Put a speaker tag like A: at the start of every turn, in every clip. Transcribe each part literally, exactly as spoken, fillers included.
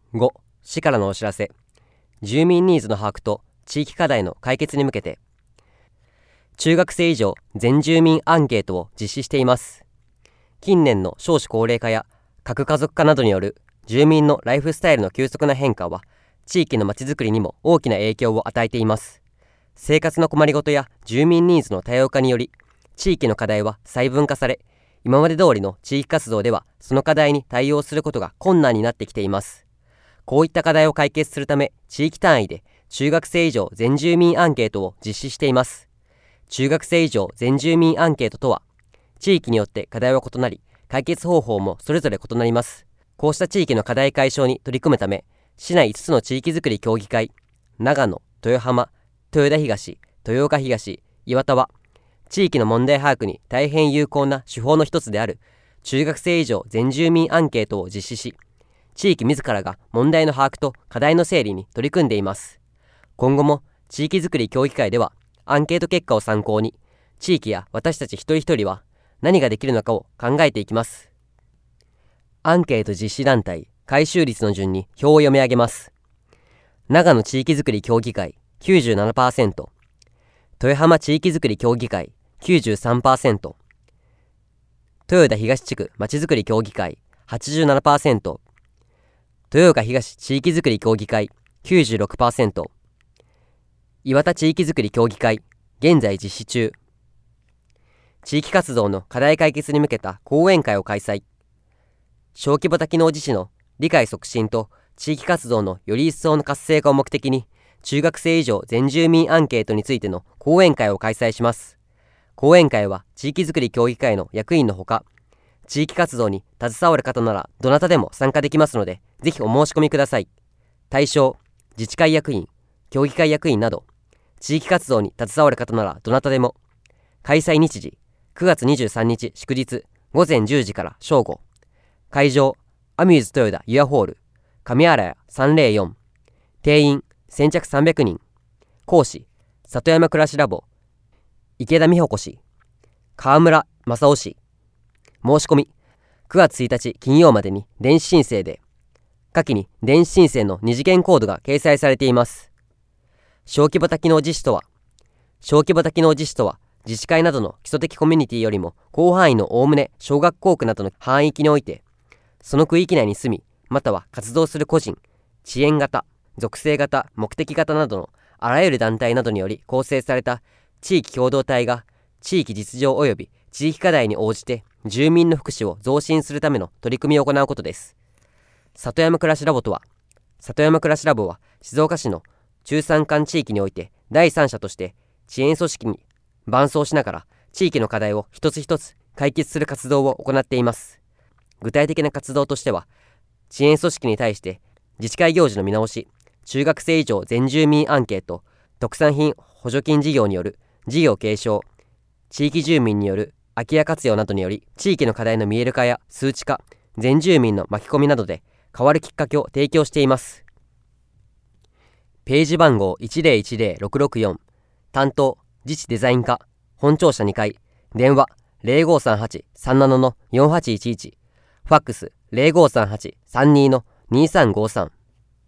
A: ご. 市からのお知らせ。住民ニーズの把握と地域課題の解決に向けて、中学生以上全住民アンケートを実施しています。近年の少子高齢化や核家族化などによる住民のライフスタイルの急速な変化は、地域のまちづくりにも大きな影響を与えています。生活の困りごとや住民ニーズの多様化により、地域の課題は細分化され、今まで通りの地域活動ではその課題に対応することが困難になってきています。こういった課題を解決するため、地域単位で中学生以上全住民アンケートを実施しています。中学生以上全住民アンケートとは、地域によって課題は異なり、解決方法もそれぞれ異なります。こうした地域の課題解消に取り組むため、市内いつつの地域づくり協議会、長野、豊浜、豊田東、豊岡東、岩田は、地域の問題把握に大変有効な手法の一つである中学生以上全住民アンケートを実施し、地域自らが問題の把握と課題の整理に取り組んでいます。今後も地域づくり協議会では、アンケート結果を参考に、地域や私たち一人一人は何ができるのかを考えていきます。アンケート実施団体回収率の順に表を読み上げます。長野地域づくり協議会 きゅうじゅうななパーセント、豊浜地域づくり協議会 きゅうじゅうさんパーセント、豊田東地区まちづくり協議会 はちじゅうななパーセント、豊岡東地域づくり協議会 きゅうじゅうろくパーセント、岩田地域づくり協議会現在実施中。地域活動の課題解決に向けた講演会を開催。小規模多機能自治の理解促進と地域活動のより一層の活性化を目的に、中学生以上全住民アンケートについての講演会を開催します。講演会は地域づくり協議会の役員のほか、地域活動に携わる方ならどなたでも参加できますので、ぜひお申し込みください。対象、自治会役員、協議会役員など、地域活動に携わる方ならどなたでも。開催日時、くがつにじゅうさんにち祝日、ごぜんじゅうじから正午。会場、アミューズ豊田ユアホール、上新谷さんぜろよん。定員、先着さんびゃくにん。講師、里山暮らしラボ、池田美穂子氏、川村正夫氏。申し込み、くがつついたち金曜までに電子申請で、下記に電子申請の二次元コードが掲載されています。小規模多機能自治とは、小規模多機能自治とは、自治会などの基礎的コミュニティよりも広範囲のおおむね小学校区などの範囲域において、その区域内に住み、または活動する個人、遅延型、属性型、目的型などのあらゆる団体などにより構成された地域共同体が、地域実情及び地域課題に応じて住民の福祉を増進するための取り組みを行うことです。里山暮らしラボとは、里山暮らしラボは静岡市の中山間地域において第三者として遅延組織に伴走しながら地域の課題を一つ一つ解決する活動を行っています。具体的な活動としては、遅延組織に対して自治会行事の見直し、中学生以上全住民アンケート、特産品補助金事業による事業継承、地域住民による空き家活用などにより地域の課題の見える化や数値化、全住民の巻き込みなどで変わるきっかけを提供しています。ページ番号 いちぜろいちぜろろくろくよん、担当自治デザイン課、本庁舎にかい、電話 ゼロごさんはち さんなな のよんはちいちいち、ファックス ゼロごさんはち さんに のにさんごさん。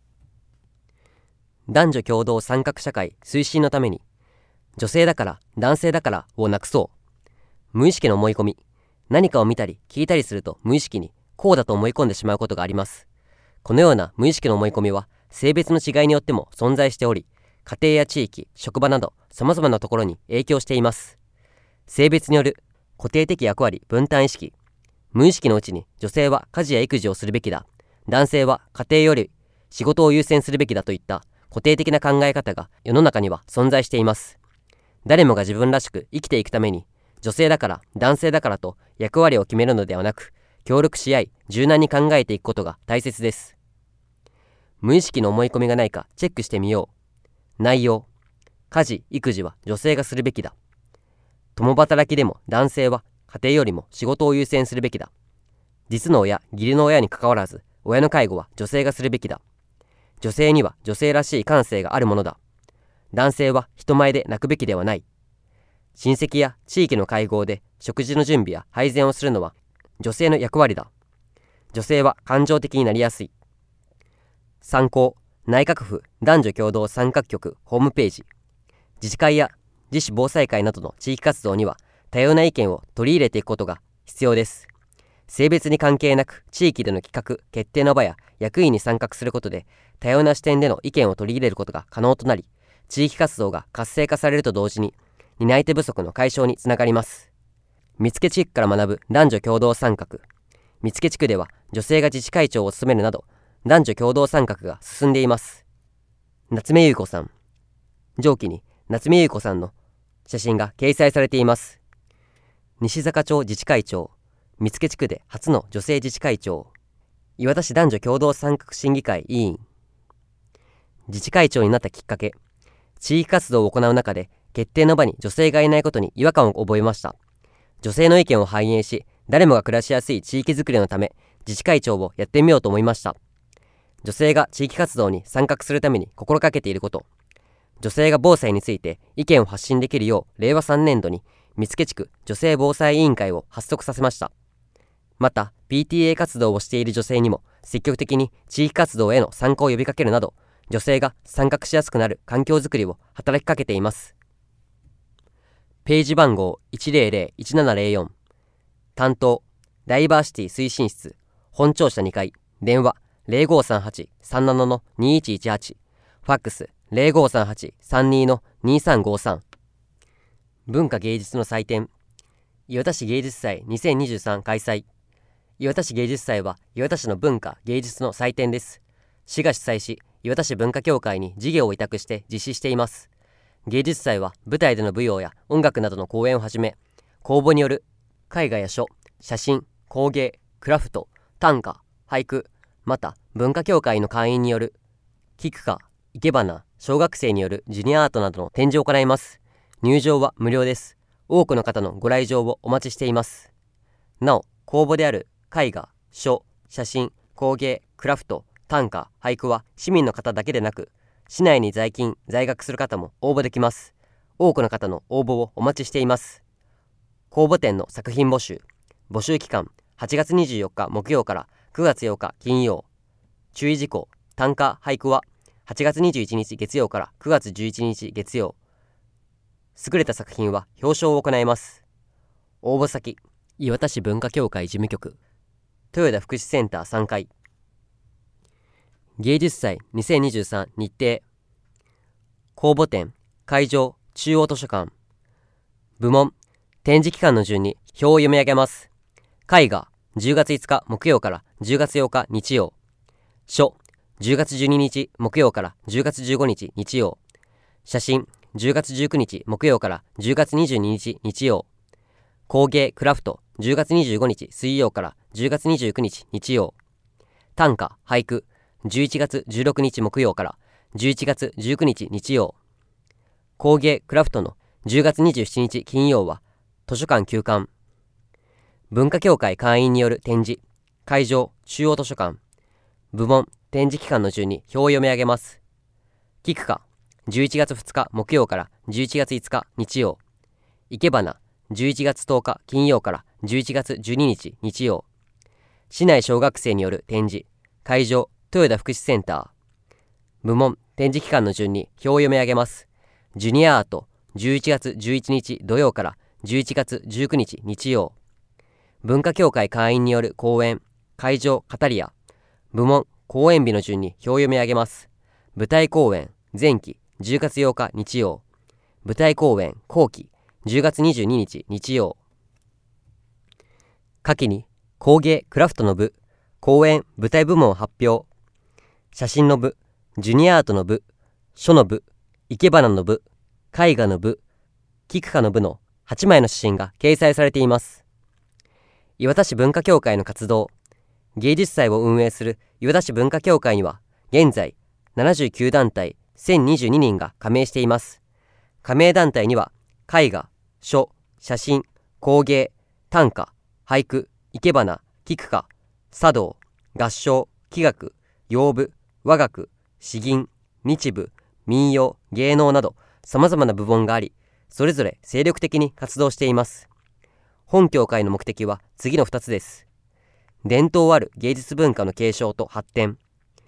A: 男女共同参画社会推進のために、女性だから男性だからをなくそう。無意識の思い込み、何かを見たり聞いたりすると無意識にこうだと思い込んでしまうことがあります。このような無意識の思い込みは性別の違いによっても存在しており、家庭や地域、職場など様々なところに影響しています。性別による固定的役割分担意識、無意識のうちに女性は家事や育児をするべきだ、男性は家庭より仕事を優先するべきだといった固定的な考え方が世の中には存在しています。誰もが自分らしく生きていくために、女性だから男性だからと役割を決めるのではなく、協力し合い柔軟に考えていくことが大切です。無意識の思い込みがないかチェックしてみよう。内容、家事・育児は女性がするべきだ。共働きでも男性は家庭よりも仕事を優先するべきだ。実の親、義理の親にかかわらず、親の介護は女性がするべきだ。女性には女性らしい感性があるものだ。男性は人前で泣くべきではない。親戚や地域の会合で食事の準備や配膳をするのは女性の役割だ。女性は感情的になりやすい。 参考、内閣府男女共同参画局ホームページ。自治会や自主防災会などの地域活動には多様な意見を取り入れていくことが必要です。性別に関係なく地域での企画・決定の場や役員に参画することで多様な視点での意見を取り入れることが可能となり、地域活動が活性化されると同時に担い手不足の解消につながります。見附地区から学ぶ男女共同参画。見附地区では女性が自治会長を務めるなど男女共同参画が進んでいます。夏目優子さん。上記に夏目優子さんの写真が掲載されています。西坂町自治会長、見附地区で初の女性自治会長、磐田市男女共同参画審議会委員。自治会長になったきっかけ、地域活動を行う中で決定の場に女性がいないことに違和感を覚えました。女性の意見を反映し、誰もが暮らしやすい地域づくりのため、自治会長をやってみようと思いました。女性が地域活動に参画するために心がけていること、女性が防災について意見を発信できるよう、れいわさんねんどに見附地区女性防災委員会を発足させました。また ピーティーエー 活動をしている女性にも積極的に地域活動への参加を呼びかけるなど、女性が参画しやすくなる環境づくりを働きかけています。ページ番号 いちぜろぜろいちななぜろよん。担当ダイバーシティ推進室本庁舎にかい、電話 ゼロごさんはち さんなな にいちいちはち、ファックス ゼロごさんはち さんに にさんごさん。文化芸術の祭典、磐田市芸術祭にせんにじゅうさん開催。磐田市芸術祭は磐田市の文化芸術の祭典です。市が主催し、磐田市文化協会に事業を委託して実施しています。芸術祭は舞台での舞踊や音楽などの公演をはじめ、公募による絵画や書、写真、工芸、クラフト、短歌、俳句、また文化協会の会員による菊花、生け花、小学生によるジュニアアートなどの展示を行います。入場は無料です。多くの方のご来場をお待ちしています。なお、公募である絵画、書、写真、工芸、クラフト、短歌、俳句は市民の方だけでなく、市内に在勤・在学する方も応募できます。多くの方の応募をお待ちしています。公募展の作品募集。募集期間、はちがつにじゅうよっか木曜からくがつようか金曜。注意事項、短歌・俳句ははちがつにじゅういちにち月曜からくがつじゅういちにち月曜。優れた作品は表彰を行います。応募先、磐田市文化協会事務局、豊田福祉センターさんかい。芸術祭にせんにじゅうさん日程。公募展、会場、中央図書館。部門、展示期間の順に表を読み上げます。絵画、じゅうがついつか木曜からじゅうがつようか日曜。書、じゅうがつじゅうににち木曜からじゅうがつじゅうごにち日曜。写真、じゅうがつじゅうくにち木曜からじゅうがつにじゅうににち日曜。工芸・クラフト、じゅうがつにじゅうごにち水曜からじゅうがつにじゅうくにち日曜。短歌・俳句、じゅういちがつじゅうろくにち木曜からじゅういちがつじゅうくにち日曜。工芸・クラフトのじゅうがつにじゅうしちにち金曜は図書館休館。文化協会会員による展示、会場、中央図書館。部門、展示期間の順に表を読み上げます。菊花、じゅういちがつふつか木曜からじゅういちがついつか日曜。生け花、じゅういちがつとおか金曜からじゅういちがつじゅうににち日曜。市内小学生による展示、会場、豊田福祉センター。部門、展示期間の順に表を読み上げます。ジュニアアート、じゅういちがつじゅういちにち土曜からじゅういちがつじゅうくにち日曜。文化協会会員による講演、会場、語りや。部門、公演日の順に表を読み上げます。舞台公演、前期、じゅうがつようか日曜。舞台公演、後期、じゅうがつにじゅうににち日曜。下記に、工芸・クラフトの部、公演・舞台部門発表。写真の部、ジュニアアートの部、書の部、生け花の部、絵画の部、菊花の部のはちまいの写真が掲載されています。磐田市文化協会の活動。芸術祭を運営する磐田市文化協会には、現在ななじゅうきゅうだんたいせんにじゅうににんが加盟しています。加盟団体には、絵画、書、写真、工芸、短歌、俳句、生け花、菊花、茶道、合唱、器楽、謡舞、和楽、詩吟、日舞、民謡、芸能など様々な部門があり、それぞれ精力的に活動しています。本協会の目的は次のふたつです。伝統ある芸術文化の継承と発展。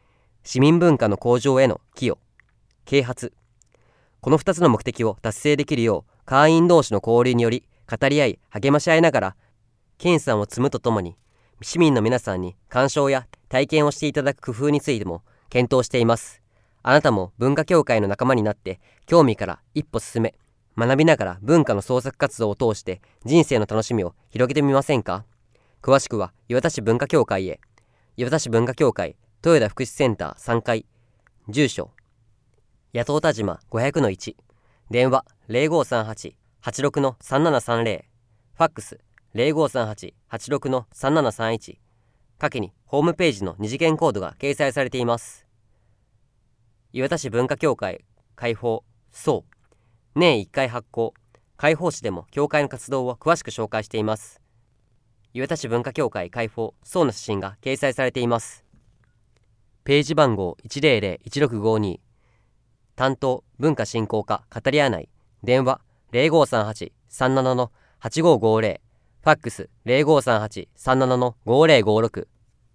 A: 市民文化の向上への寄与、啓発。このふたつの目的を達成できるよう、会員同士の交流により語り合い励まし合いながら研鑽を積むとともに、市民の皆さんに鑑賞や体験をしていただく工夫についても検討しています。あなたも文化協会の仲間になって興味から一歩進め、学びながら文化の創作活動を通して人生の楽しみを広げてみませんか？詳しくは磐田市文化協会へ。磐田市文化協会豊田福祉センターさんがい、住所八頭田島ごひゃくのいち、電話 ゼロごさんはち はちろくのさんななさんゼロ、ファックス ゼロごさんはち はちろくのさんななさんいち、下記にホームページの二次元コードが掲載されています。磐田市文化協会開放そう年いっかい発行、開放誌でも協会の活動を詳しく紹介しています。磐田市文化協会開放そうの写真が掲載されています。ページ番号 いちゼロゼロいちろくごに、担当文化振興課語り合わない、電話 ゼロごさんはち さんなな のはちごごゼロ、ファックス ゼロごさんはち さんなな のごゼロごろく。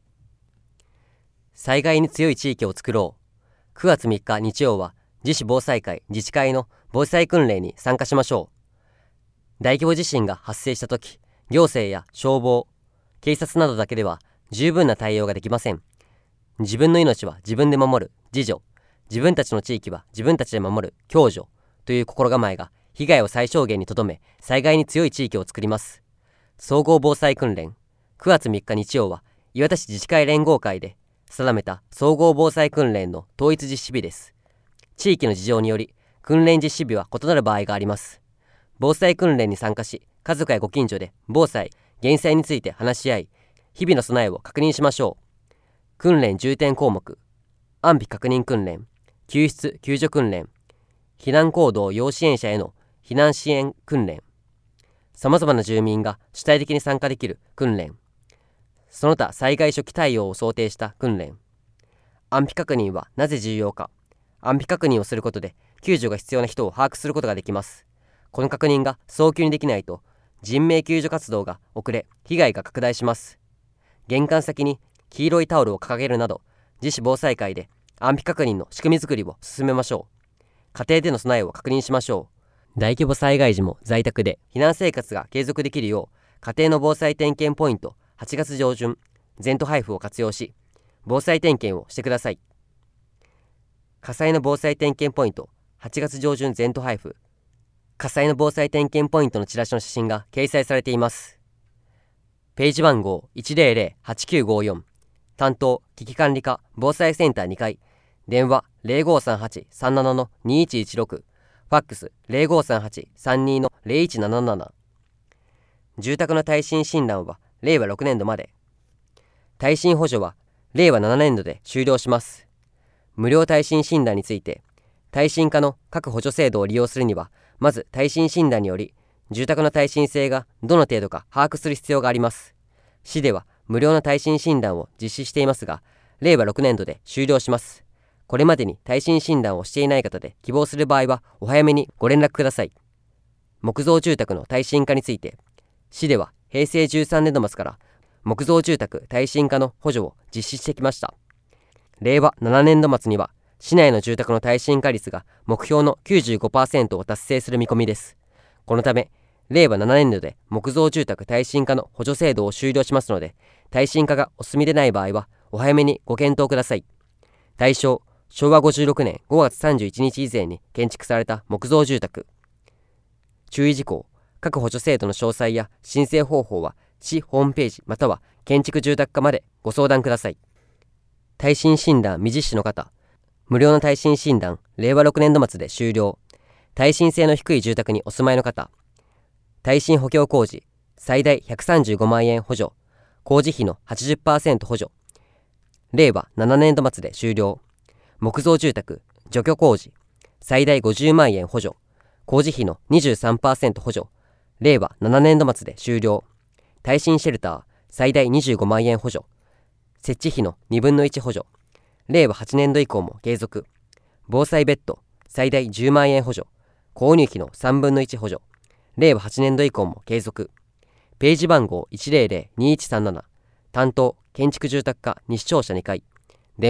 A: 災害に強い地域を作ろう。くがつみっか日曜は自主防災会自治会の防災訓練に参加しましょう。大規模地震が発生したとき、行政や消防、警察などだけでは十分な対応ができません。自分の命は自分で守る自助、自分たちの地域は自分たちで守る共助という心構えが被害を最小限にとどめ、災害に強い地域を作ります。総合防災訓練、くがつみっか日曜は磐田市自治会連合会で定めた総合防災訓練の統一実施日です。地域の事情により訓練実施日は異なる場合があります。防災訓練に参加し、家族やご近所で防災・減災について話し合い、日々の備えを確認しましょう。訓練重点項目、安否確認訓練、救出・救助訓練、避難行動要支援者への避難支援訓練、さまざまな住民が主体的に参加できる訓練、その他災害初期対応を想定した訓練。安否確認はなぜ重要か。安否確認をすることで救助が必要な人を把握することができます。この確認が早急にできないと人命救助活動が遅れ、被害が拡大します。玄関先に黄色いタオルを掲げるなど、自主防災会で安否確認の仕組み作りを進めましょう。家庭での備えを確認しましょう。大規模災害時も在宅で避難生活が継続できるよう、家庭の防災点検ポイントはちがつ上旬全都配布を活用し、防災点検をしてください。火災の防災点検ポイントはちがつ上旬全都配布、火災の防災点検ポイントのチラシの写真が掲載されています。ページ番号 いちゼロゼロはちきゅうごよん、担当危機管理課防災センターにかい、電話 ゼロごさんはち さんなな のにいちいちろく、ファックス ゼロごさんはち さんに のゼロいちなななな。住宅の耐震診断はれいわろくねんどまで。耐震補助はれいわななねんどで終了します。無料耐震診断について、耐震課の各補助制度を利用するには、まず耐震診断により住宅の耐震性がどの程度か把握する必要があります。市では無料の耐震診断を実施していますが、れいわろくねんどで終了します。これまでに耐震診断をしていない方で希望する場合はお早めにご連絡ください。木造住宅の耐震化について、市ではへいせいじゅうさんねんど末から木造住宅耐震化の補助を実施してきました。れいわななねんど末には市内の住宅の耐震化率が目標の きゅうじゅうごパーセント を達成する見込みです。このためれいわななねんどで木造住宅耐震化の補助制度を終了しますので、耐震化がお済みでない場合はお早めにご検討ください。対象、しょうわごじゅうろくねんごがつさんじゅういちにち以前に建築された木造住宅。注意事項、各補助制度の詳細や申請方法は市ホームページまたは建築住宅課までご相談ください。耐震診断未実施の方、無料の耐震診断れいわろくねんど末で終了。耐震性の低い住宅にお住まいの方、耐震補強工事最大ひゃくさんじゅうごまんえん補助、工事費の はちじゅっパーセント 補助。れいわななねんど末で終了。木造住宅除去工事最大ごじゅうまんえん補助、工事費の にじゅうさんパーセント 補助。れいわななねんど末で終了。耐震シェルター最大にじゅうごまんえん補助、設置費のにぶんのいち補助。れいわはちねんど以降も継続。防災ベッド最大じゅうまんえん補助、購入費のさんぶんのいち補助。れいわはちねんど以降も継続。ページ番号 いちゼロゼロにいちさんなな、担当建築住宅課西庁舎にかい、電話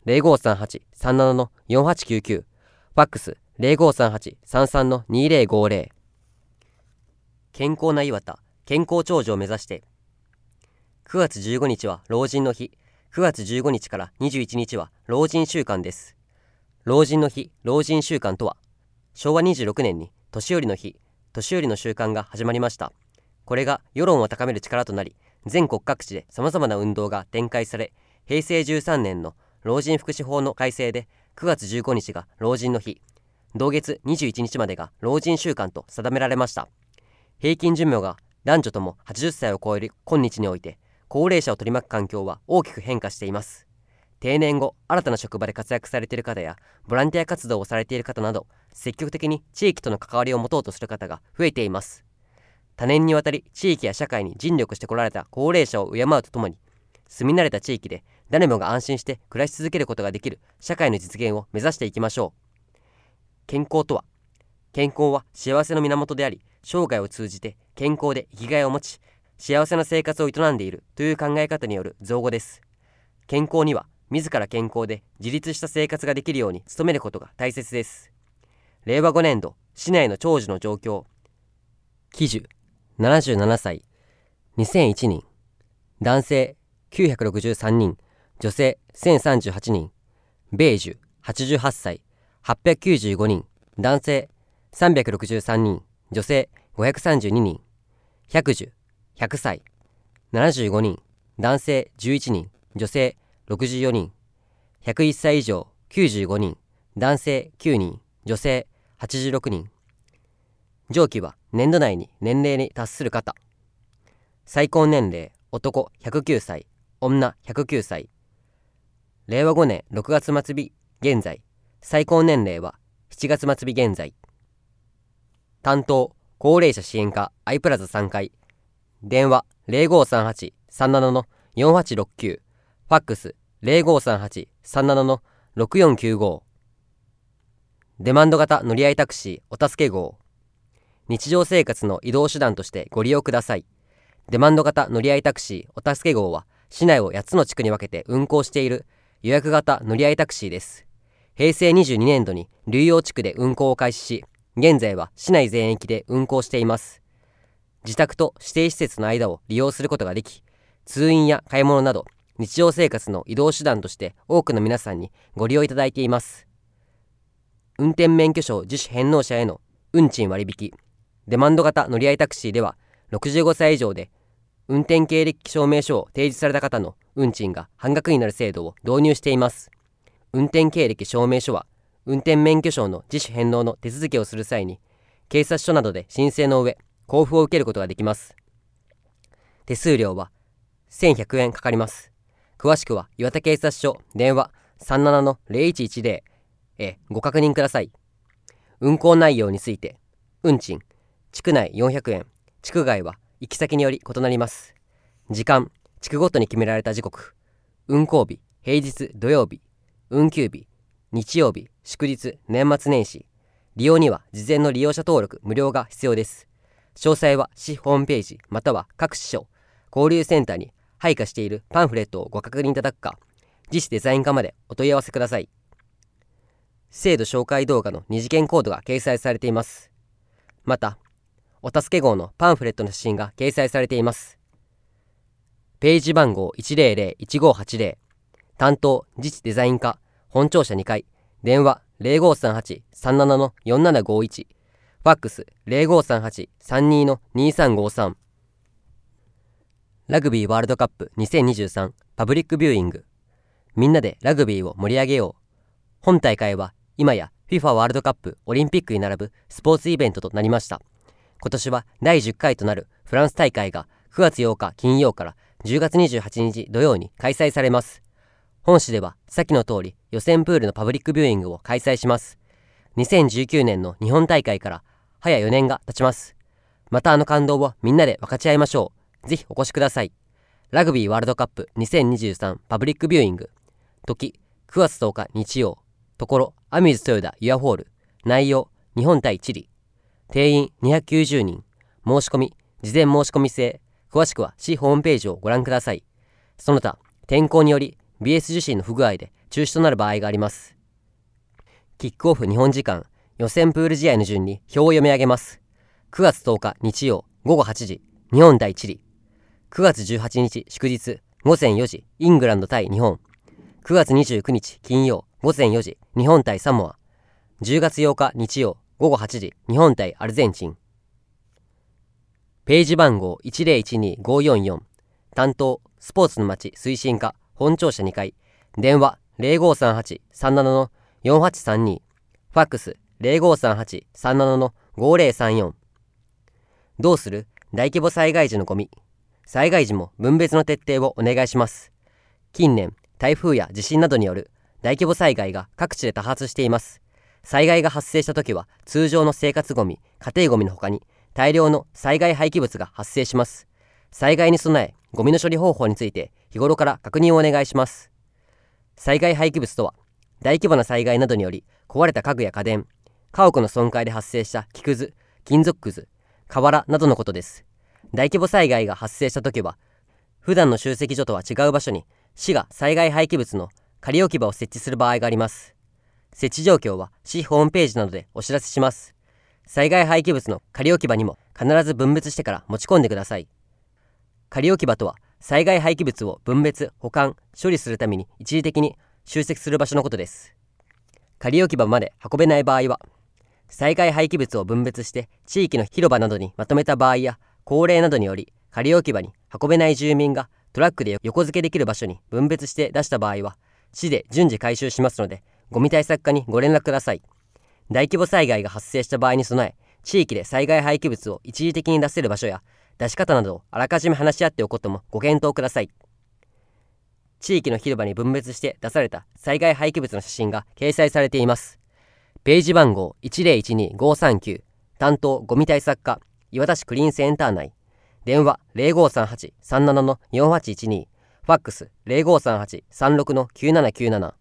A: ゼロごさんはち さんなな のよんはちきゅうきゅう、ファックスゼロごさんはち さんさん のにゼロごゼロ。健康な岩田、健康長寿を目指して。くがつじゅうごにちは老人の日。くがつじゅうごにちからにじゅういちにちは老人週間です。老人の日、老人週間とは、しょうわにじゅうろくねんに年寄りの日、年寄りの週間が始まりました。これが世論を高める力となり、全国各地で様々な運動が展開され、へいせいじゅうさんねんの老人福祉法の改正でくがつじゅうごにちが老人の日、同月にじゅういちにちまでが老人週間と定められました。平均寿命が男女ともはちじゅっさいを超える今日において、高齢者を取り巻く環境は大きく変化しています。定年後、新たな職場で活躍されている方や、ボランティア活動をされている方など、積極的に地域との関わりを持とうとする方が増えています。多年にわたり地域や社会に尽力してこられた高齢者を敬うとともに、住み慣れた地域で誰もが安心して暮らし続けることができる社会の実現を目指していきましょう。健康とは、健康は幸せの源であり、生涯を通じて健康で生きがいを持ち、幸せな生活を営んでいるという考え方による造語です。健康には自ら健康で自立した生活ができるように努めることが大切です。れいわごねんど市内の長寿の状況。喜寿ななじゅうななさい、にせんいちにん、男性きゅうひゃくろくじゅうさんにん、女性せんさんじゅうはちにん、米寿はちじゅうはっさい、はっぴゃくきゅうじゅうごにん、男性さんびゃくろくじゅうさんにん、女性ごひゃくさんじゅうににん、百寿ひゃくさい、ななじゅうごにん、男性じゅういちにん、女性ろくじゅうよにん、ひゃくいっさい以上きゅうじゅうごにん、男性きゅうにん、女性はちじゅうろくにん。上記は年度内に年齢に達する方。最高年齢男ひゃくきゅうさい、女ひゃくきゅうさい。れいわごねんろくがつ末日現在、最高年齢はしちがつ末日現在。担当高齢者支援課アイプラザさんかい、電話ゼロごさんはち さんなな のよんはちろくきゅう、ファックスゼロごさんはち さんなな のろくよんきゅうご。デマンド型乗り合いタクシーお助け号。日常生活の移動手段としてご利用ください。デマンド型乗り合いタクシーお助け号は市内をやっつの地区に分けて運行している予約型乗り合いタクシーです。へいせいにじゅうにねんどに龍陽地区で運行を開始し、現在は市内全域で運行しています。自宅と指定施設の間を利用することができ、通院や買い物など日常生活の移動手段として多くの皆さんにご利用いただいています。運転免許証自主返納者への運賃割引。デマンド型乗り合いタクシーではろくじゅうごさい以上で運転経歴証明書を提示された方の運賃が半額になる制度を導入しています。運転経歴証明書は運転免許証の自主返納の手続きをする際に警察署などで申請の上交付を受けることができます。手数料はせんひゃくえんかかります。詳しくは岩手警察署電話 さんなな のゼロいちいちゼロ へご確認ください。運行内容について、運賃地区内よんひゃくえん、地区外は行き先により異なります。時間地区ごとに決められた時刻、運行日平日土曜日、運休日日曜日祝日年末年始。利用には事前の利用者登録無料が必要です。詳細は市ホームページまたは各市署交流センターに配下しているパンフレットをご確認いただくか、自主デザイン課までお問い合わせください。制度紹介動画の二次元コードが掲載されています。またお助け号のパンフレットの写真が掲載されています。ページ番号 いちゼロゼロいちごはちゼロ、担当自治デザイン課本庁舎にかい、電話ゼロごさんはち さんなな のよんななごいち、ファックスゼロごさんはち さんに のにさんごさん。ラグビーワールドカップにせんにじゅうさんパブリックビューイング。みんなでラグビーを盛り上げよう。本大会は今や FIFA ワールドカップオリンピックに並ぶスポーツイベントとなりました。今年はだいじゅっかいとなるフランス大会がくがつようか金曜からじゅうがつにじゅうはちにち土曜に開催されます。本市では先の通り予選プールのパブリックビューイングを開催します。にせんじゅうきゅうねんの日本大会から早よねんが経ちます。またあの感動をみんなで分かち合いましょう。ぜひお越しください。ラグビーワールドカップにせんにじゅうさんパブリックビューイング。時くがつとおか日曜。ところアミューズ豊田ユアホール。内容日本対チリ。定員にひゃくきゅうじゅうにん。申し込み事前申し込み制。詳しくは市ホームページをご覧ください。その他天候により ビーエス 受信の不具合で中止となる場合があります。キックオフ日本時間、予選プール試合の順に表を読み上げます。くがつとおか日曜ごごはちじ、日本対チリ。くがつじゅうはちにち祝日ごぜんよじ、イングランド対日本。くがつにじゅうくにち金曜ごぜんよじ、日本対サモア。じゅうがつようか日曜ごごはちじ、日本対アルゼンチン。ページ番号 いちぜろいちにごよんよん、担当スポーツの街推進課本庁舎にかい、電話 ゼロごさんはちさんななのよんはちさんに、ファックス ゼロごさんはちさんななのごぜろさんよん。どうする大規模災害時のゴミ。災害時も分別の徹底をお願いします。近年、台風や地震などによる大規模災害が各地で多発しています。災害が発生したときは、通常の生活ゴミ、家庭ゴミの他に、大量の災害廃棄物が発生します。災害に備え、ゴミの処理方法について日頃から確認をお願いします。災害廃棄物とは、大規模な災害などにより壊れた家具や家電、家屋の損壊で発生した木くず、金属くず、瓦などのことです。大規模災害が発生したときは、普段の集積所とは違う場所に市が災害廃棄物の仮置き場を設置する場合があります。設置状況は市ホームページなどでお知らせします。災害廃棄物の仮置き場にも必ず分別してから持ち込んでください。仮置き場とは、災害廃棄物を分別、保管、処理するために一時的に集積する場所のことです。仮置き場まで運べない場合は、災害廃棄物を分別して地域の広場などにまとめた場合や、高齢などにより仮置き場に運べない住民がトラックで横付けできる場所に分別して出した場合は、市で順次回収しますので、ゴミ対策課にご連絡ください。大規模災害が発生した場合に備え、地域で災害廃棄物を一時的に出せる場所や出し方などをあらかじめ話し合っておくこともご検討ください。地域の広場に分別して出された災害廃棄物の写真が掲載されています。ページ番号 いちぜろいちにごさんきゅう、担当ゴミ対策課磐田市クリーンセンター内、電話 ゼロごさんはちさんななのよんはちいちに、ファックス ゼロごさんはちさんろくのきゅうななきゅうなな。